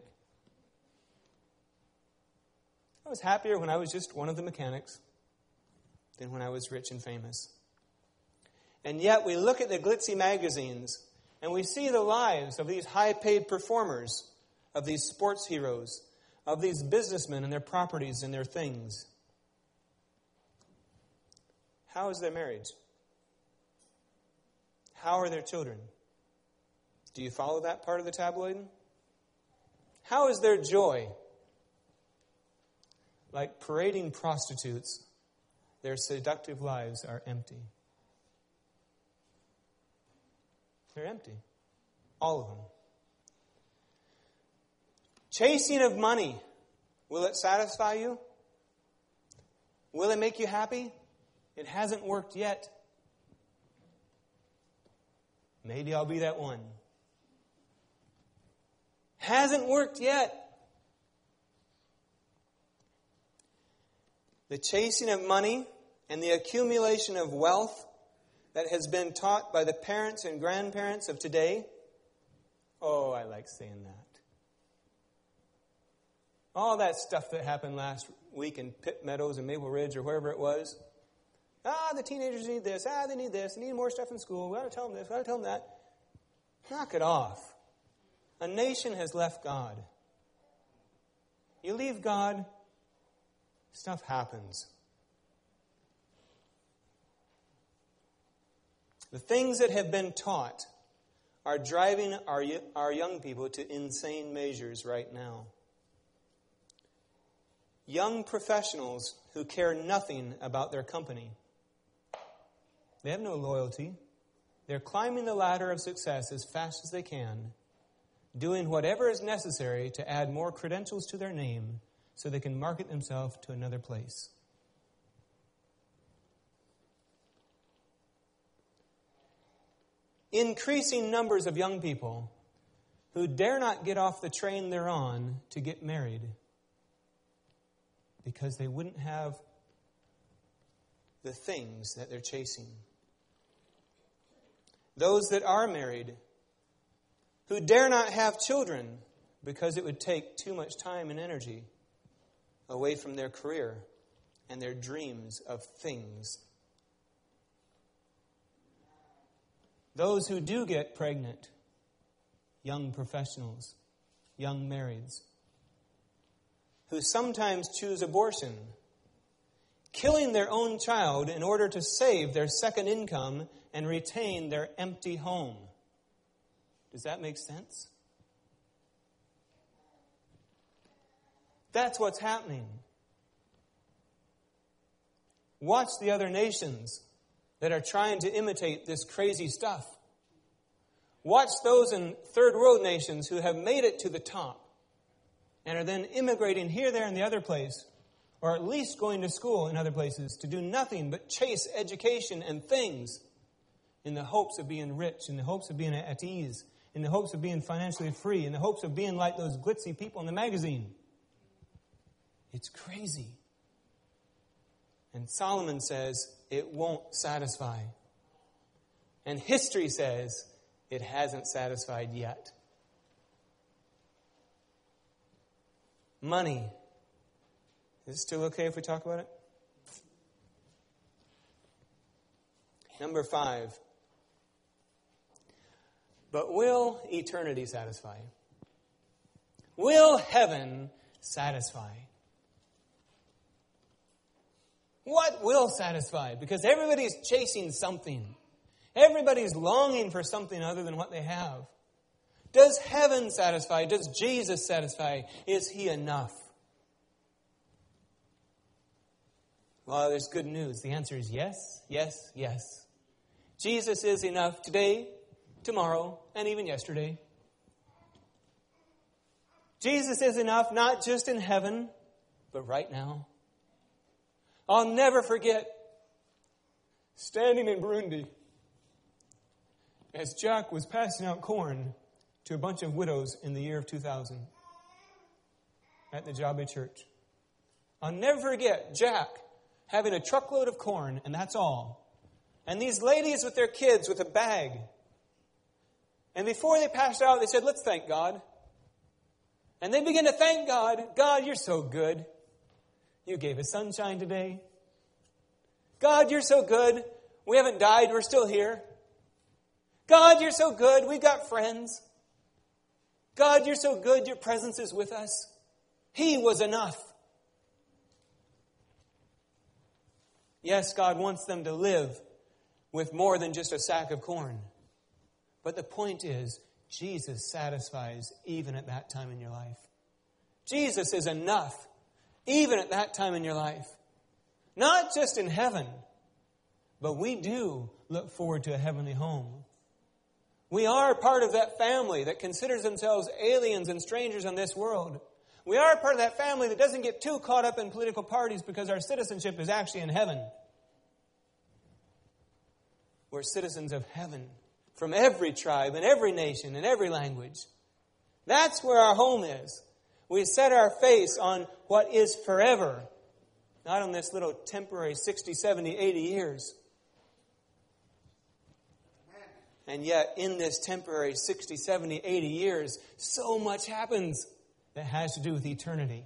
I was happier when I was just one of the mechanics than when I was rich and famous. And yet we look at the glitzy magazines and we see the lives of these high-paid performers, of these sports heroes, of these businessmen and their properties and their things. How is their marriage? How are their children? Do you follow that part of the tabloid? How is their joy? Like parading prostitutes, their seductive lives are empty. They're empty. All of them. Chasing of money. Will it satisfy you? Will it make you happy? It hasn't worked yet. Maybe I'll be that one. Hasn't worked yet. The chasing of money and the accumulation of wealth that has been taught by the parents and grandparents of today. Oh, I like saying that. All that stuff that happened last week in Pitt Meadows and Maple Ridge or wherever it was. The teenagers need this. They need this. They need more stuff in school. We ought to tell them this. We ought to tell them that. Knock it off. A nation has left God. You leave God, stuff happens. The things that have been taught are driving our young people to insane measures right now. Young professionals who care nothing about their company. They have no loyalty. They're climbing the ladder of success as fast as they can, doing whatever is necessary to add more credentials to their name so they can market themselves to another place. Increasing numbers of young people who dare not get off the train they're on to get married because they wouldn't have the things that they're chasing. Those that are married who dare not have children because it would take too much time and energy away from their career and their dreams of things. Those who do get pregnant, young professionals, young marrieds, who sometimes choose abortion, killing their own child in order to save their second income and retain their empty home. Does that make sense? That's what's happening. Watch the other nations that are trying to imitate this crazy stuff. Watch those in third world nations who have made it to the top and are then immigrating here, there, and the other place, or at least going to school in other places to do nothing but chase education and things in the hopes of being rich, in the hopes of being at ease, in the hopes of being financially free, in the hopes of being like those glitzy people in the magazine. It's crazy. And Solomon says it won't satisfy. And history says it hasn't satisfied yet. Money. Is it still okay if we talk about it? Number 5. But will eternity satisfy? Will heaven satisfy? What will satisfy? Because everybody's chasing something. Everybody's longing for something other than what they have. Does heaven satisfy? Does Jesus satisfy? Is He enough? Well, there's good news. The answer is yes, yes, yes. Jesus is enough today, tomorrow, and even yesterday. Jesus is enough not just in heaven, but right now. I'll never forget standing in Burundi as Jack was passing out corn to a bunch of widows in the year of 2000 at the Jabe Church. I'll never forget Jack having a truckload of corn, and that's all. And these ladies with their kids with a bag. And before they passed out, they said, "Let's thank God." And they began to thank God. God, you're so good. You gave us sunshine today. God, you're so good. We haven't died. We're still here. God, you're so good. We've got friends. God, you're so good. Your presence is with us. He was enough. Yes, God wants them to live with more than just a sack of corn. But the point is, Jesus satisfies even at that time in your life. Jesus is enough even at that time in your life. Not just in heaven, but we do look forward to a heavenly home. We are part of that family that considers themselves aliens and strangers in this world. We are part of that family that doesn't get too caught up in political parties because our citizenship is actually in heaven. We're citizens of heaven from every tribe and every nation and every language. That's where our home is. We set our face on what is forever, not on this little temporary 60, 70, 80 years. And yet, in this temporary 60, 70, 80 years, so much happens that has to do with eternity.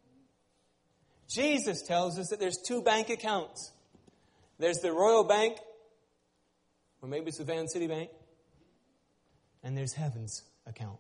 Jesus tells us that there's 2 bank accounts. There's the Royal Bank, or maybe it's the Van City Bank, and there's heaven's account.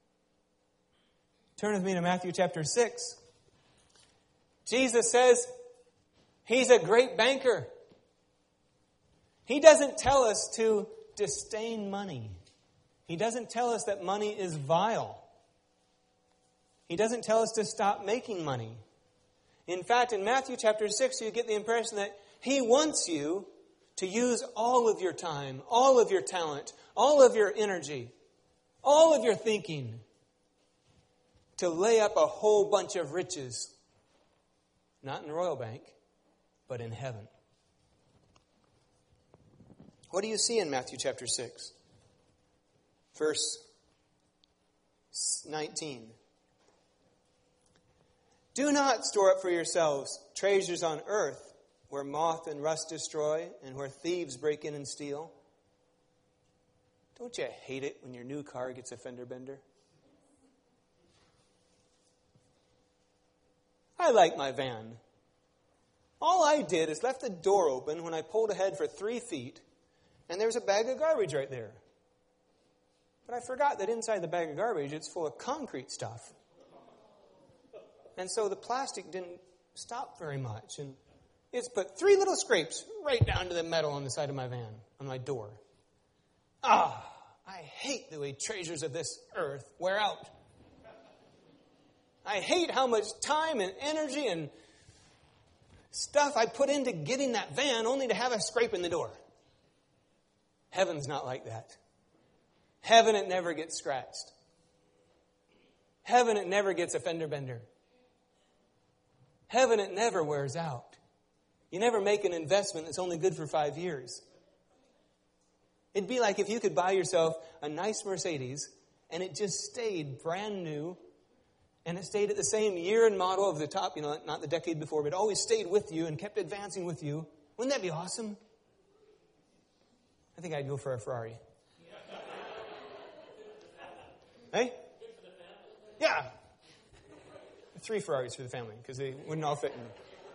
Turn with me to Matthew chapter 6. Jesus says He's a great banker. He doesn't tell us to disdain money. He doesn't tell us that money is vile. He doesn't tell us to stop making money. In fact, in Matthew chapter 6, you get the impression that He wants you to use all of your time, all of your talent, all of your energy, all of your thinking to lay up a whole bunch of riches. Not in the royal bank, but in heaven. What do you see in Matthew chapter 6? Verse 19. Do not store up for yourselves treasures on earth, where moth and rust destroy, and where thieves break in and steal. Don't you hate it when your new car gets a fender bender? I like my van. All I did is left the door open when I pulled ahead for 3 feet, and there was a bag of garbage right there. But I forgot that inside the bag of garbage, it's full of concrete stuff. And so the plastic didn't stop very much. And it's put 3 little scrapes right down to the metal on the side of my van, on my door. I hate the way treasures of this earth wear out. I hate how much time and energy and stuff I put into getting that van only to have a scrape in the door. Heaven's not like that. Heaven, it never gets scratched. Heaven, it never gets a fender bender. Heaven, it never wears out. You never make an investment that's only good for 5 years. It'd be like if you could buy yourself a nice Mercedes and it just stayed brand new and it stayed at the same year and model of the top, not the decade before, but it always stayed with you and kept advancing with you. Wouldn't that be awesome? I think I'd go for a Ferrari. Hey? Yeah. 3 Ferraris for the family, because they wouldn't all fit in.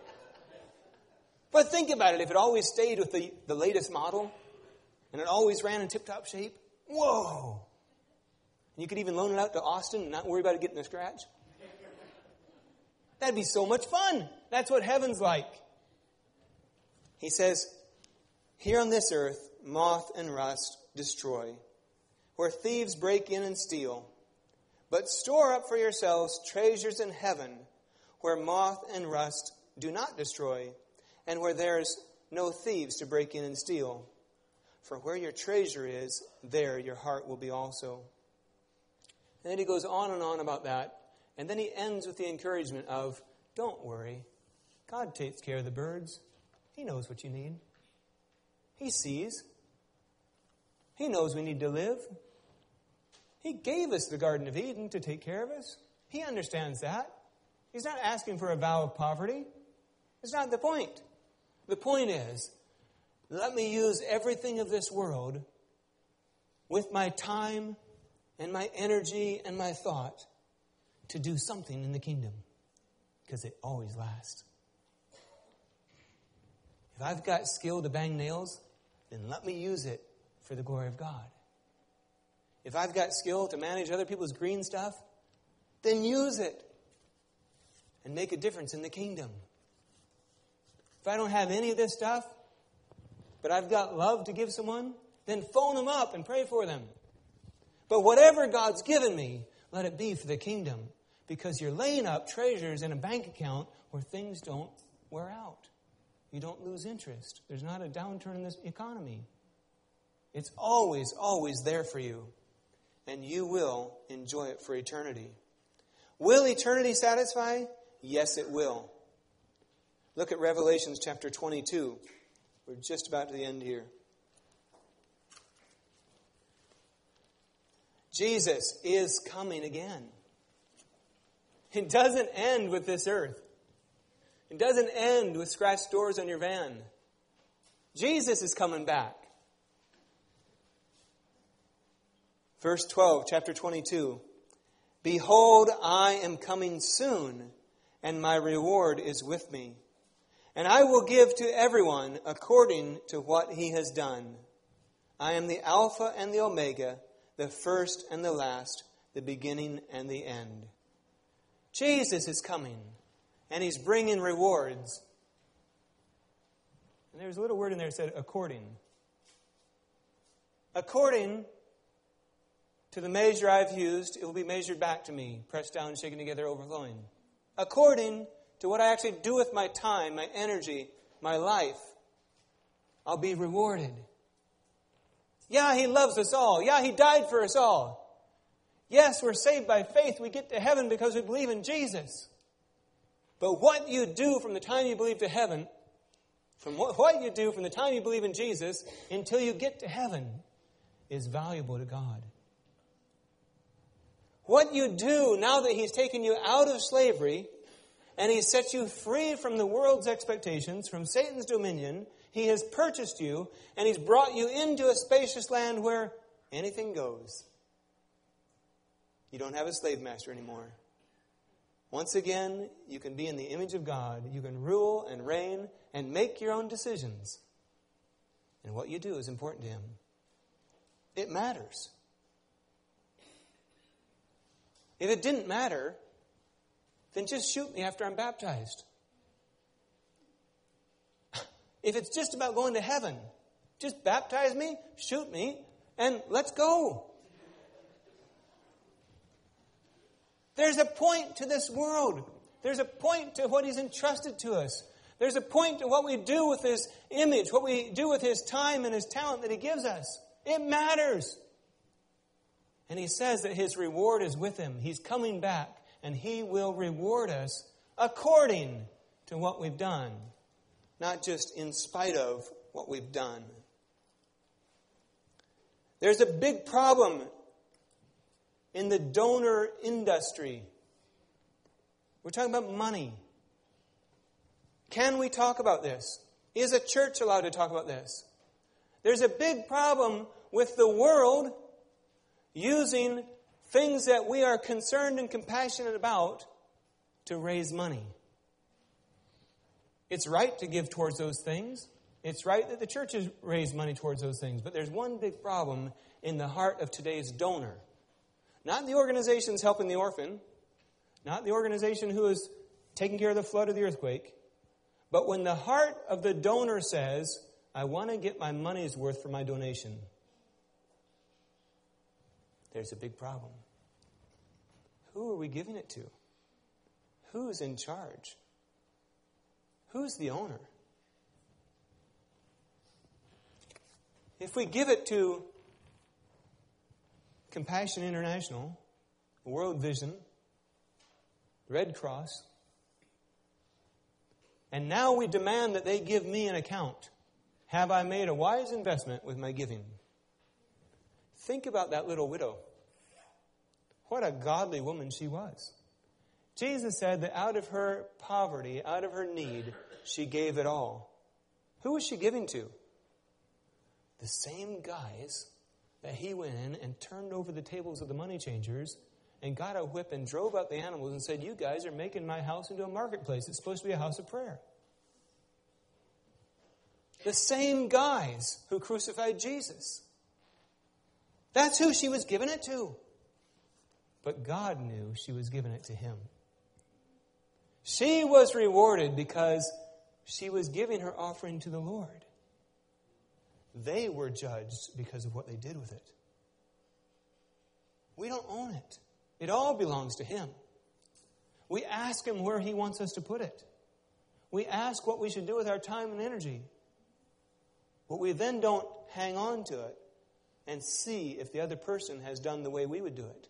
But think about it. If it always stayed with the latest model, and it always ran in tip-top shape, whoa! And you could even loan it out to Austin and not worry about it getting a scratch. That'd be so much fun. That's what heaven's like. He says, here on this earth, moth and rust destroy, where thieves break in and steal. But store up for yourselves treasures in heaven, where moth and rust do not destroy, and where there's no thieves to break in and steal. For where your treasure is, there your heart will be also. And then he goes on and on about that. And then he ends with the encouragement of, don't worry. God takes care of the birds. He knows what you need. He sees. He knows we need to live. He gave us the Garden of Eden to take care of us. He understands that. He's not asking for a vow of poverty. It's not the point. The point is, let me use everything of this world with my time and my energy and my thought to do something in the kingdom, because it always lasts. If I've got skill to bang nails, then let me use it for the glory of God. If I've got skill to manage other people's green stuff, then use it and make a difference in the kingdom. If I don't have any of this stuff, but I've got love to give someone, then phone them up and pray for them. But whatever God's given me, let it be for the kingdom, because you're laying up treasures in a bank account where things don't wear out. You don't lose interest. There's not a downturn in this economy. It's always, always there for you. And you will enjoy it for eternity. Will eternity satisfy? Yes, it will. Look at Revelation chapter 22. We're just about to the end here. Jesus is coming again. It doesn't end with this earth. It doesn't end with scratched doors on your van. Jesus is coming back. Verse 12, chapter 22. Behold, I am coming soon, and my reward is with me. And I will give to everyone according to what he has done. I am the Alpha and the Omega, the first and the last, the beginning and the end. Jesus is coming, and he's bringing rewards. And there's a little word in there that said according. According to the measure I've used, it will be measured back to me, pressed down, shaken together, overflowing. According to what I actually do with my time, my energy, my life, I'll be rewarded. Yeah, He loves us all. Yeah, He died for us all. Yes, we're saved by faith. We get to heaven because we believe in Jesus. But what you do from the time you believe to heaven, from what you do from the time you believe in Jesus until you get to heaven is valuable to God. What you do now that He's taken you out of slavery and He's set you free from the world's expectations, from Satan's dominion, He has purchased you and He's brought you into a spacious land where anything goes. You don't have a slave master anymore. Once again, you can be in the image of God. You can rule and reign and make your own decisions. And what you do is important to Him. It matters. If it didn't matter, then just shoot me after I'm baptized. If it's just about going to heaven, just baptize me, shoot me, and let's go. There's a point to this world. There's a point to what He's entrusted to us. There's a point to what we do with His image, what we do with His time and His talent that He gives us. It matters. And He says that His reward is with Him. He's coming back, and He will reward us according to what we've done, not just in spite of what we've done. There's a big problem in the donor industry. We're talking about money. Can we talk about this? Is a church allowed to talk about this? There's a big problem with the world using things that we are concerned and compassionate about to raise money. It's right to give towards those things. It's right that the churches raise money towards those things. But there's one big problem in the heart of today's donor. Not the organizations helping the orphan, not the organization who is taking care of the flood or the earthquake, but when the heart of the donor says, I want to get my money's worth for my donation, there's a big problem. Who are we giving it to? Who's in charge? Who's the owner? If we give it to Compassion International, World Vision, Red Cross, and now we demand that they give me an account, have I made a wise investment with my giving? Think about that little widow. What a godly woman she was. Jesus said that out of her poverty, out of her need, she gave it all. Who was she giving to? The same guys that He went in and turned over the tables of the money changers and got a whip and drove out the animals and said, you guys are making my house into a marketplace. It's supposed to be a house of prayer. The same guys who crucified Jesus. That's who she was giving it to. But God knew she was giving it to Him. She was rewarded because she was giving her offering to the Lord. They were judged because of what they did with it. We don't own it. It all belongs to Him. We ask Him where He wants us to put it. We ask what we should do with our time and energy. But we then don't hang on to it and see if the other person has done the way we would do it.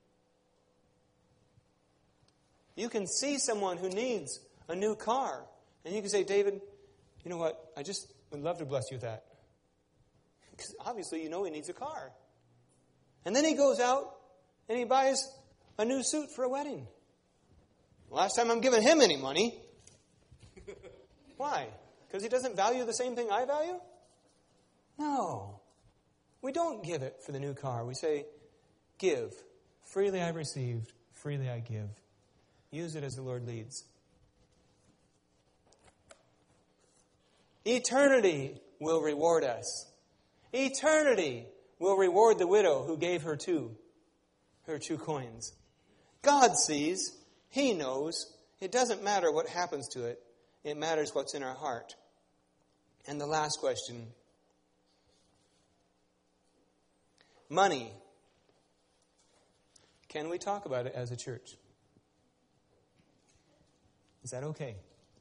You can see someone who needs a new car, and you can say, David, you know what? I just would love to bless you with that. Because obviously you know he needs a car. And then he goes out and he buys a new suit for a wedding. Last time I'm giving him any money. Why? Because he doesn't value the same thing I value? No. We don't give it for the new car. We say, give. Freely I've received, freely I give. Use it as the Lord leads. Eternity will reward us. Eternity will reward the widow who gave her two coins. God sees. He knows. It doesn't matter what happens to it. It matters what's in our heart. And the last question. money. Can we talk about it as a church? Is that okay?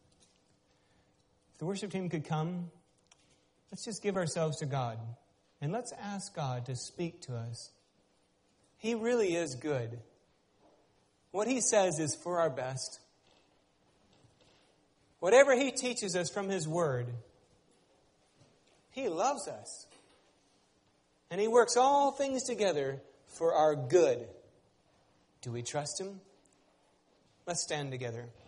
If the worship team could come, let's just give ourselves to God. And let's ask God to speak to us. He really is good. What He says is for our best. Whatever He teaches us from His Word, He loves us. And He works all things together for our good. Do we trust Him? Let's stand together.